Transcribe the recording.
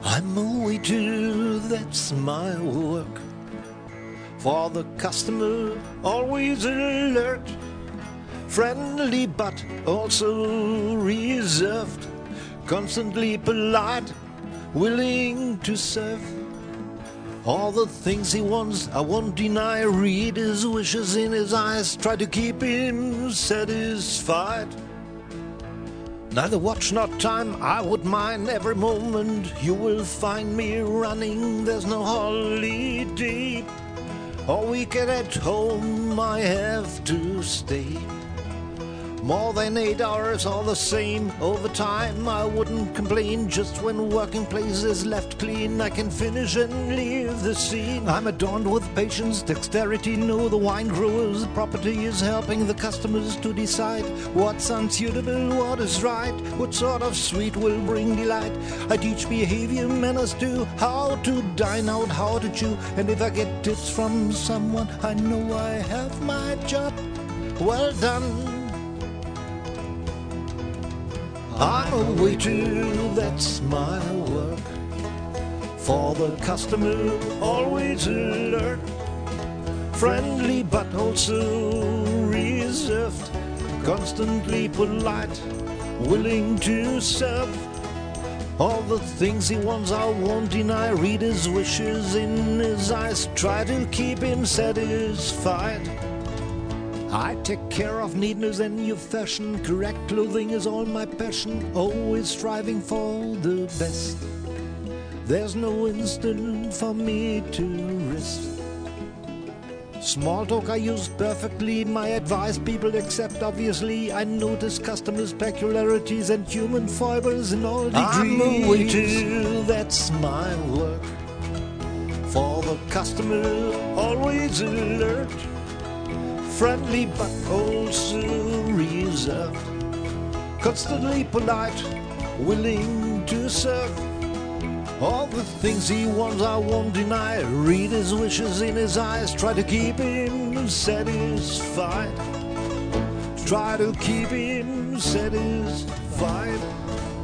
I'm a waiter, that's my work. For the customer, always alert. Friendly but also reserved. Constantly polite, willing to serve. All the things he wants, I won't deny. Read his wishes in his eyes. Try to keep him satisfied. Neither watch nor time, I would mind. Every moment you will find me running. There's no holiday. All weekend at home I have to stay. More than 8 hours, all the same. Overtime, I wouldn't complain. Just when working place is left clean, I can finish and leave the scene. I'm adorned with patience, dexterity. Know the wine growers' property is helping the customers to decide what's unsuitable, what is right, what sort of sweet will bring delight. I teach behavior, manners too, how to dine out, how to chew. And if I get tips from someone, I know I have my job well done. I'm a waiter, that's my work. For the customer, always alert. Friendly but also reserved. Constantly polite, willing to serve. All the things he wants I won't deny. Read his wishes in his eyes. Try to keep him satisfied. I take care of neatness and your fashion. Correct clothing is all my passion. Always striving for the best. There's no instant for me to rest. Small talk I use perfectly. My advice people accept obviously. I notice customers' peculiarities and human foibles in all degrees. I'm a waiter, that's my work. For the customer, always alert. Friendly but also reserved. Constantly polite, willing to serve. All the things he wants I won't deny. Read his wishes in his eyes. Try to keep him satisfied. Try to keep him satisfied.